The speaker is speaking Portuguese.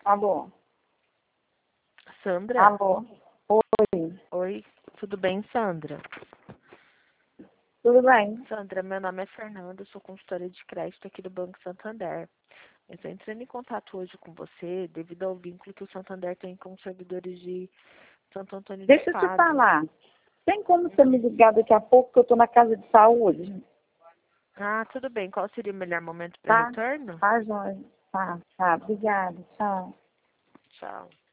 Alô? Sandra? Alô? Oi, Oi, tudo bem, Sandra? tudo bem? Sandra, meu nome é Fernanda, sou consultora de crédito aqui do Banco Santander. Eu estou entrando em contato hoje com você devido ao vínculo que o Santander tem com os servidores de Santo Antônio de Deixa eu te Pádua. falar. Tem como você me ligar daqui a pouco que eu tô na casa de saúde? Ah, tudo bem. Qual seria o melhor momento para Tá? retorno? Tá, Joia. Tá, obrigada. Tchau. Tchau.